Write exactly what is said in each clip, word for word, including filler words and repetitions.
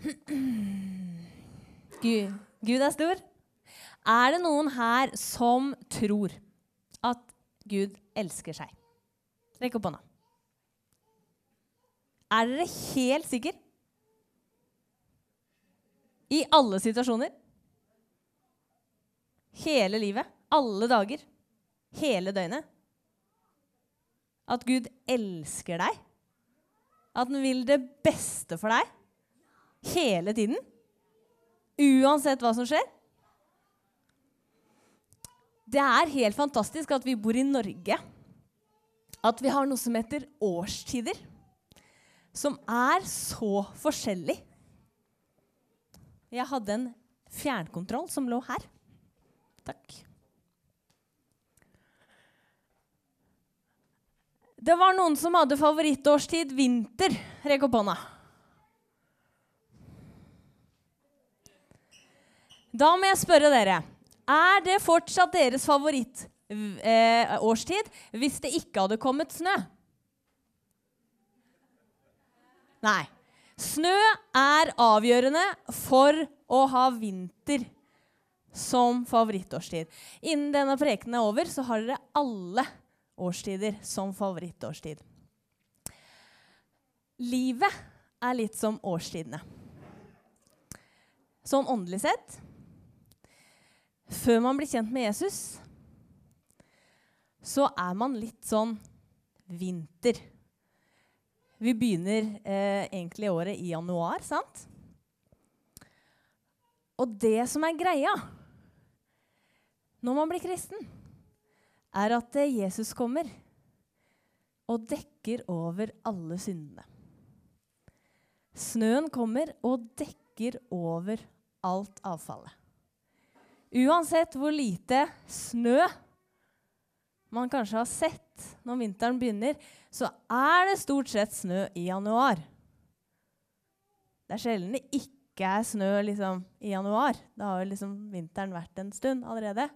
Gud, Gud er stor. Er det noen her som tror at Gud elsker seg? Rekk opp hånda. Er dere helt sikre? I alle situasjoner? Hele livet? Alle dager? Hele døgnet? At Gud elsker deg? At han vil det beste for deg? Hele tiden? Uansett hva som skjer? Det er helt fantastisk at vi bor i Norge. At vi har noe som heter årstider, som er så forskjellig. Jeg hadde en fjernkontroll som lå her. Takk. Det var noen som hadde favorittårstid vinter. Rekk opp hånda. Da må jeg spørre dere, er det fortsatt deres favoritt eh, årstid hvis det ikke hadde kommet snø? Nei. Snø er avgjørende for å ha vinter som favorittårstid. Innen denne prekenen er over, så har dere alle årstider som favorittårstid. Livet er litt som årstidene. Sånn åndelig sett. Før man blir kjent med Jesus, så er man litt sånn vinter. Vi begynner eh, egentlig året i januar, sant? Og det som er greia når man blir kristen, er at eh, Jesus kommer og dekker over alle syndene. Snøen kommer og dekker over alt avfallet. Uansett hvor lite snø man kanskje har sett når vinteren begynner, så er det stort sett snø i januar. Det er sjelden det ikke er snø liksom, i januar. Da har jo liksom vinteren vært en stund allerede.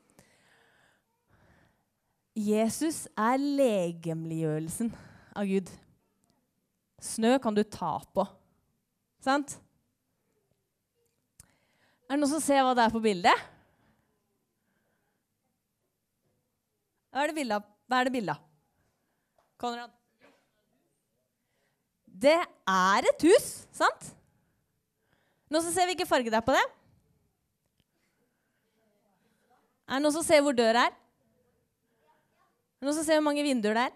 Jesus er legemliggjørelsen av Gud. Snø kan du ta på. Sant? Er det noen som ser hva det er på bildet? Hva er det bildet? Hva er det bildet? Konrad? Det er et hus, sant? Noen som ser hvilken farge det er på det? Er det noen som ser hvor dør er? Er det noen som ser hvor mange vinduer det er?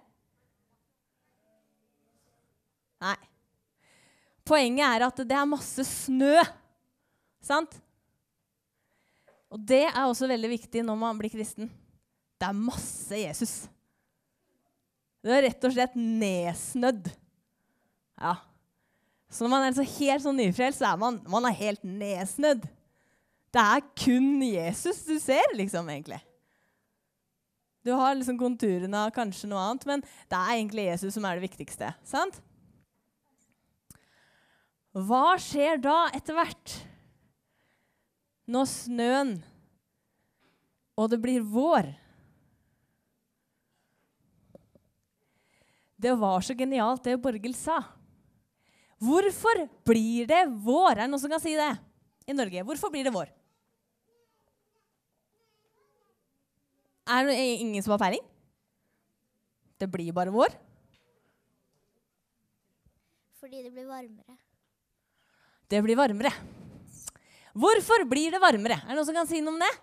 Nei. Poenget er at det er masse snø, sant? Og det er også veldig viktig når man blir kristen. Det er masse Jesus. Det er rett og slett nedsnødd. Ja. Så når man er så helt sånn nyfrelst, så er man, man er helt nedsnødd. Det er kun Jesus du ser, liksom, egentlig. Du har liksom konturene av kanskje noe annet, men det er egentlig Jesus som er det viktigste, sant? Hva skjer da etter hvert? Når snøen, og det blir vår. Det var så genialt det Borghild sa. Hvorfor blir det vår? Er det noen som kan si det i Norge? Hvorfor blir det vår? Er det ingen som har peiling? Det blir bare vår. Fordi det blir varmere. Det blir varmere. Hvorfor blir det varmere? Er det noen som kan si noe om det?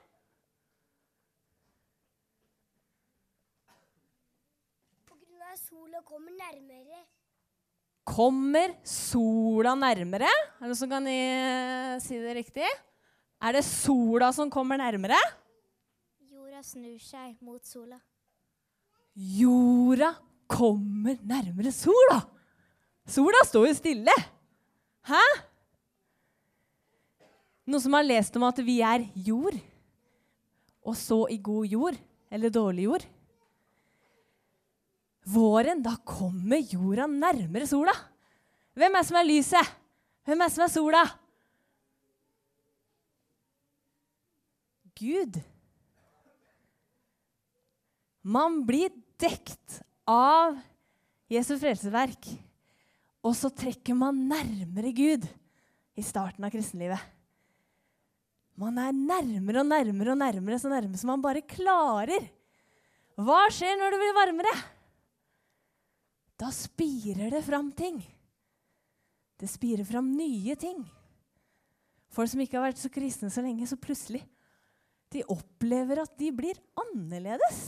På grunn av sola kommer nærmere. Kommer sola nærmere? Er det noen som kan uh, si det riktig? Er det sola som kommer nærmere? Jorda snur seg mot sola. Jorda kommer nærmere sola. Sola står jo stille. Hæ? Noen som har lest om at vi er jord, og så i god jord, eller dårlig jord. Våren, da kommer jorda nærmere sola. Hvem er som er lyset? Hvem er som er sola? Gud. Man blir dekt av Jesu frelseverk, og så trekker man nærmere Gud i starten av kristenlivet. Man er nærmere og nærmere og nærmere, så nærmere som man bare klarer. Hva skjer når det blir varmere? Da spirer det fram ting. Det spirer fram nye ting. Folk som ikke har vært så kristne så lenge, så plutselig de opplever at de blir annerledes.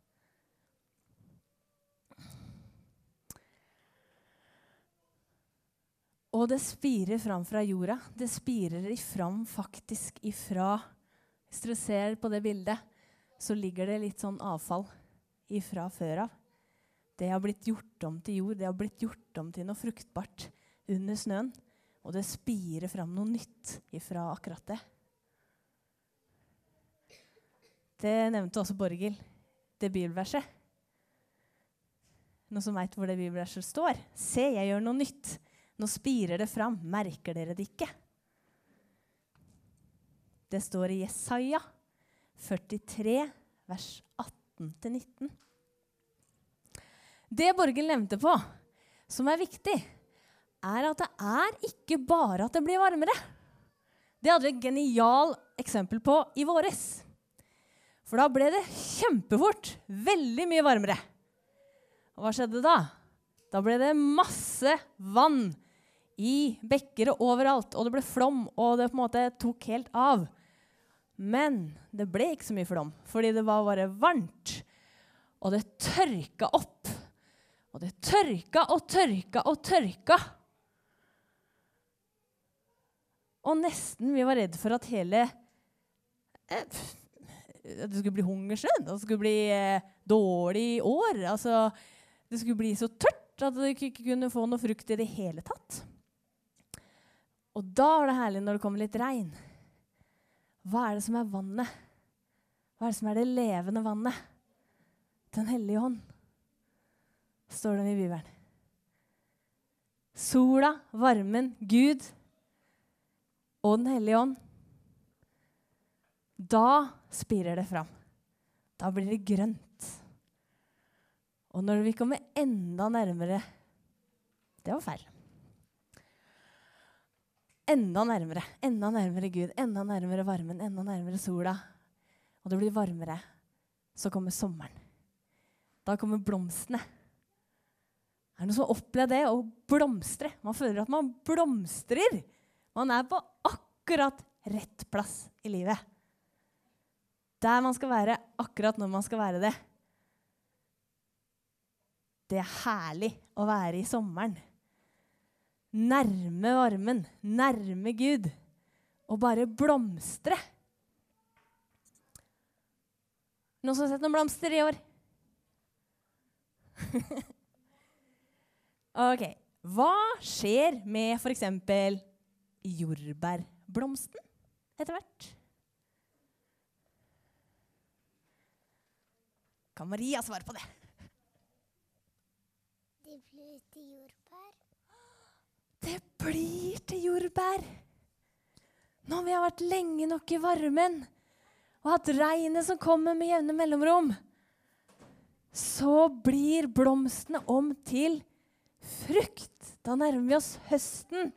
Og det spirer fram fra jorda. Det spirer fram faktisk ifra, hvis dere ser på det bildet, så ligger det litt sånn avfall ifra før av. Det har blitt gjort om til jord, det har blitt gjort om til noe fruktbart under snøen. Og det spirer fram noe nytt ifra akkurat det. Det nevnte også Borghild, det bibelverset. Noen som vet hvor det bibelverset står? Se, jeg gjør noe nytt. Nå spirer det fram. Merker dere det ikke? Det står i Jesaja førtitre, vers atten til nitten. Det Borghild nevnte på, som er viktig, er at det er ikke bare at det blir varmere. Det hadde vi et genial eksempel på i våres. For da ble det kjempefort veldig mye varmere. Og hva skjedde da? Da ble det masse vann i bekker og overalt, og det ble flom, og det på en måte tok helt av. Men det ble ikke så mye flom, fordi det var bare varmt, og det tørka opp. Og det tørka og tørka og tørka. Og nesten vi var redde for at hele eh, det skulle bli hungersnød, det skulle bli eh, dårlig år. Altså, det skulle bli så tørt at du ikke kunne få noe frukt i det hele tatt. Og da er det herlig når det kommer litt regn. Hva er det som er vannet? Hva er det som er det levende vannet? Den hellige ånd, står det i Bibelen. Sola, varmen, Gud og den hellige ånd. Da spirer det fram. Da blir det grønt. Og når vi kommer enda nærmere, det var feil. Enda nærmere, enda nærmere Gud, enda nærmere varmen, enda nærmere sola. Og det blir varmere, så kommer sommeren. Da kommer blomstene. Er det noen som har opplevd det å blomstre? Man føler at man blomstrer. Man er på akkurat rett plass i livet. Der man skal være akkurat når man skal være det. Det er herlig å være i sommeren. Nærme varmen, nærme Gud, og bare blomstre. Noen som har sett noen blomster i år? Ok, hva skjer med for eksempel jordbærblomsten etter hvert? Kan Maria svare på det? Det blir til jordbær. Det blir til jordbær. Når vi har vært lenge nok i varmen, og hatt regnet som kommer med jevne mellomrom, så blir blomstene om til frukt. Da nærmer vi oss høsten.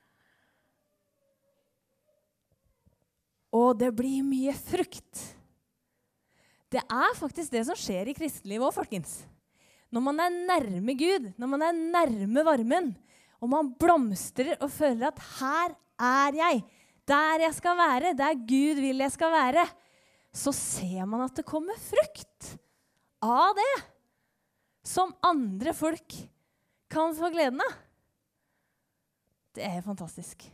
Og det blir mye frukt. Det er faktisk det som skjer i kristelivet også, folkens. Når man er nærme Gud, når man er nærme varmen, og man blomstrer og føler at her er jeg, der jeg skal være, der Gud vil jeg skal være, så ser man at det kommer frukt av det, som andre folk kan få gleden av. Det er fantastisk.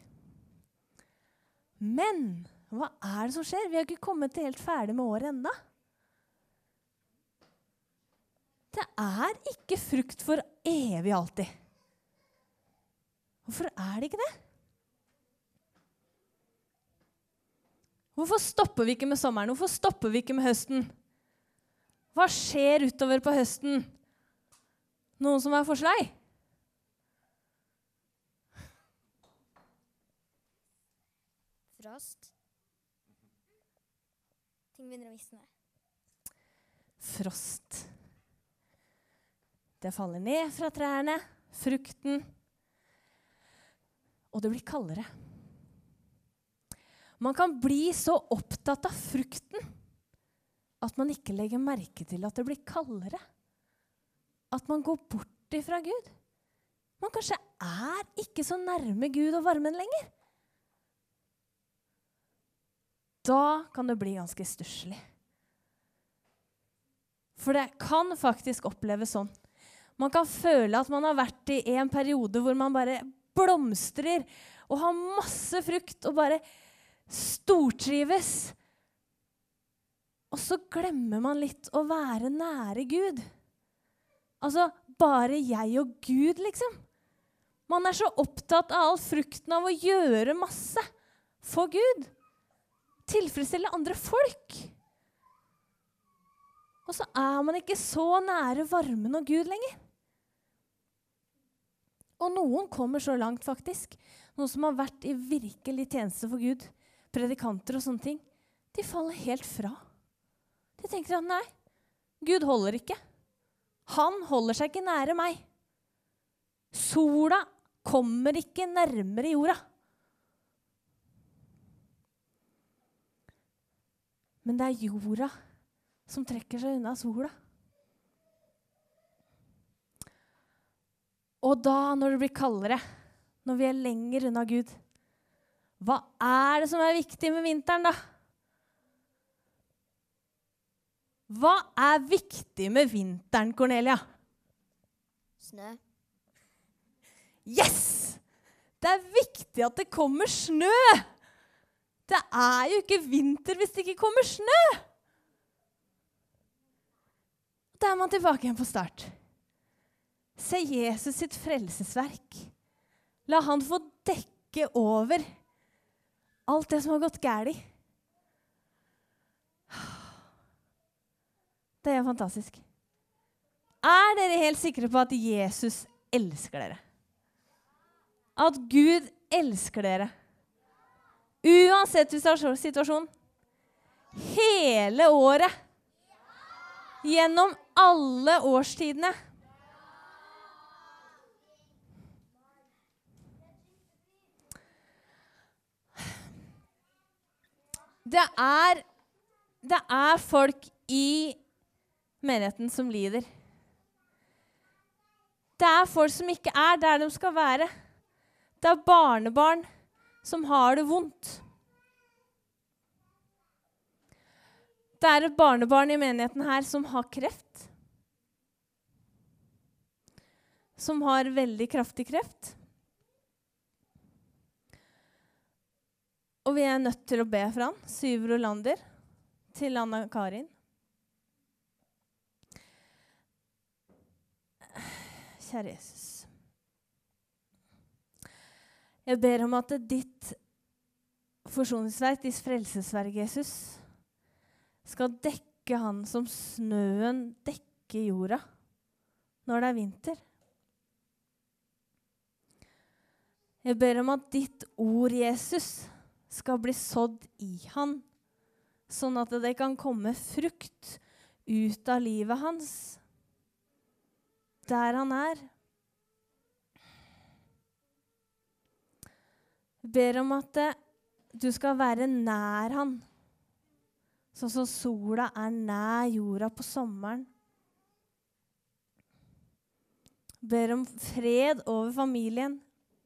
Men hva er det som skjer? Vi har ikke kommet til helt ferdig med året enda. Det er ikke frukt for evig alltid. Hvorfor er det ikke det? Hvorfor stopper vi ikke med sommeren? Hvorfor stopper vi ikke med høsten? Hva skjer utover på høsten? Noen som har forslag? Frost. Ting begynner å visne. Frost. Det faller ned fra trærne, frukten, og det blir kaldere. Man kan bli så opptatt av frukten at man ikke legger merke til at det blir kaldere. At man går bort ifra Gud. Man kanskje er ikke så nærme Gud og varmen lenger. Da kan det bli ganske stusslig. For det kan faktisk oppleves sånn. Man kan føle at man har vært i en periode hvor man bare blomstrer og har masse frukt og bare stortrives. Og så glemmer man litt å være nære Gud. Altså, bare jeg og Gud, liksom. Man er så opptatt av all frukten av å gjøre masse for Gud. Tilfredsstille andre folk. Og så er man ikke så nære varmen og Gud lenger. Og noen kommer så langt, faktisk. Noen som har vært i virkelig tjeneste for Gud, predikanter og sånne ting, de faller helt fra. De tenker at nei, Gud holder ikke. Han holder seg ikke nære meg. Sola kommer ikke nærmere jorda. Men det er jorda som trekker seg unna sola. Og da, når det blir kaldere, når vi er lenger unna Gud, hva er det som er viktig med vinteren da? Hva er viktig med vinteren, Cornelia? Snø. Yes! Det er viktig at det kommer snø! Det er jo ikke vinter hvis det ikke kommer snø! Da er man tilbake igjen på start. Se Jesus sitt frelsesverk. La han få dekke over alt det som har gått galt. Det er fantastisk. Er dere helt sikre på at Jesus elsker dere? At Gud elsker dere? Uansett situasjon. Hele året. Gjennom alle årstidene. Det er, det er folk i menigheten som lider. Det er folk som ikke er der de skal være. Det er barnebarn som har det vondt. Det er et barnebarn i menigheten her som har kreft. Som har veldig kraftig kreft. Og vi er nødt til å be for han, Syver Olander, til Anna Karin. Kjære Jesus. Jeg ber om at ditt forsoningsverk, ditt frelsesverk, Jesus, skal dekke han som snøen dekker jorda når det er vinter. Jeg ber om at ditt ord, Jesus, skal bli sådd i han, sånn at det kan komme frukt ut av livet hans, der han er. Jeg ber om at det, du skal være nær han, sånn som sola er nær jorda på sommeren. Jeg ber om fred over familien.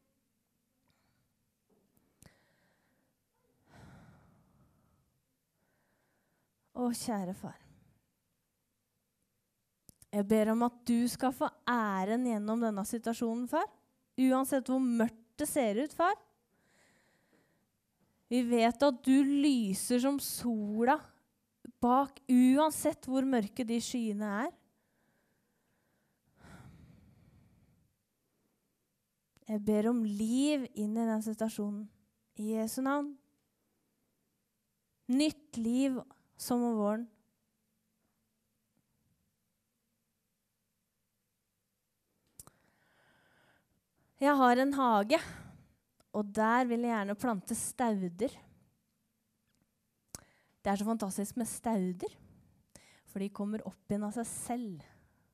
Å, kjære far. Jeg ber om at du skal få æren gjennom denne situasjonen, far. Uansett hvor mørkt det ser ut, far. Vi vet at du lyser som sola bak, uansett hvor mørke de skyene er. Jeg ber om liv inn i den situasjonen. I Jesu navn. Nytt liv som om våren. Jeg har en hage, og der vil jeg gjerne plante stauder. Det er så fantastisk med stauder, for de kommer opp igjen av seg selv.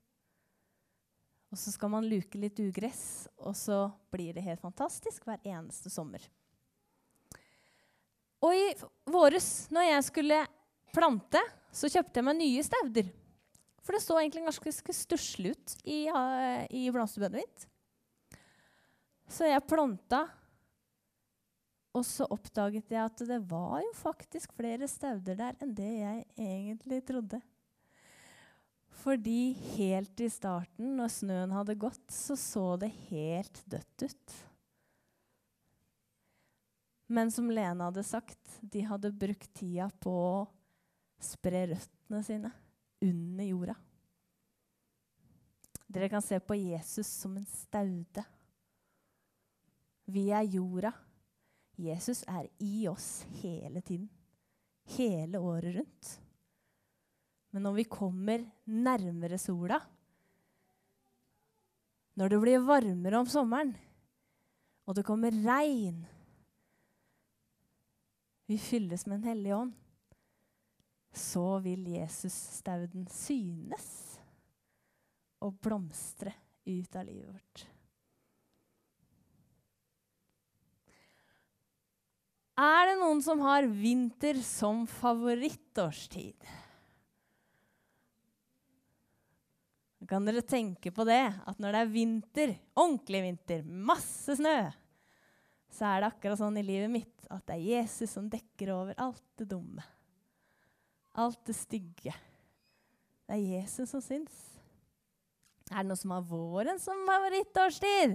Og så skal man luke litt ugress, og så blir det helt fantastisk hver eneste sommer. Og i våres, når jeg skulle plante, så kjøpte jeg meg nye stauder. For det så egentlig ganske stusslig ut i, uh, i blomsterbedet mitt. Så jeg planta, og så oppdaget jeg at det var jo faktisk flere stauder der enn det jeg egentlig trodde. Fordi helt i starten, når snøen hadde gått, så så det helt dødt ut. Men som Lena hadde sagt, de hadde brukt tida på å spre røttene sine under jorda. Dere kan se på Jesus som en staude. Vi er jorda. Jesus er i oss hele tiden. Hele året rundt. Men når vi kommer nærmere sola, når det blir varmere om sommeren, og det kommer regn, vi fylles med en hellig ånd, så vil Jesus-stauden synes og blomstre ut av livet vårt. Er det noen som har vinter som favorittårstid? Kan dere tenke på det, at når det er vinter, ordentlig vinter, masse snø, så er det akkurat sånn i livet mitt at det er Jesus som dekker over alt det dumme. Alt det stygge. Det er Jesus som syns. Er det noe som har våren som favorittårstid?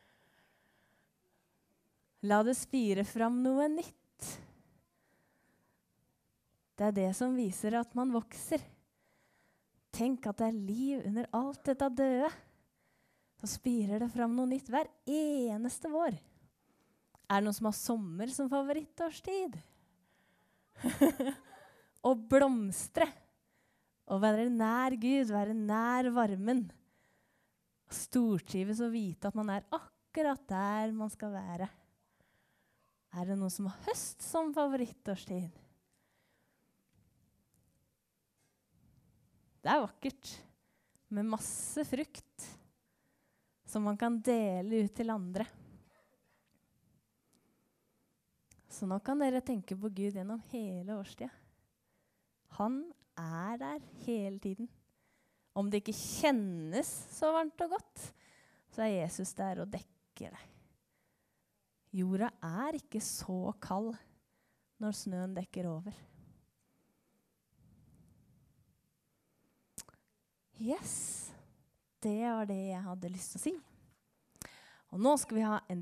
La det spire fram noe nytt. Det er det som viser at man vokser. Tenk at det er liv under alt dette døde. Så spirer det fram noe nytt hver eneste vår. Er det noen som har sommer som favorittårstid? Å blomstre. Å være nær Gud, være nær varmen. Stortrives og vite at man er akkurat der man skal være. Er det noen som har høst som favorittårstid? Det er vakkert, med masse frukt som man kan dele ut til andre. Så nå kan dere tenke på Gud gjennom hele årstida. Han er der hele tiden. Om det ikke kjennes så varmt og godt, så er Jesus der og dekker deg. Jorda er ikke så kald når snøen dekker over. Yes, det var det jeg hadde lyst til å si. Og nå skal vi ha en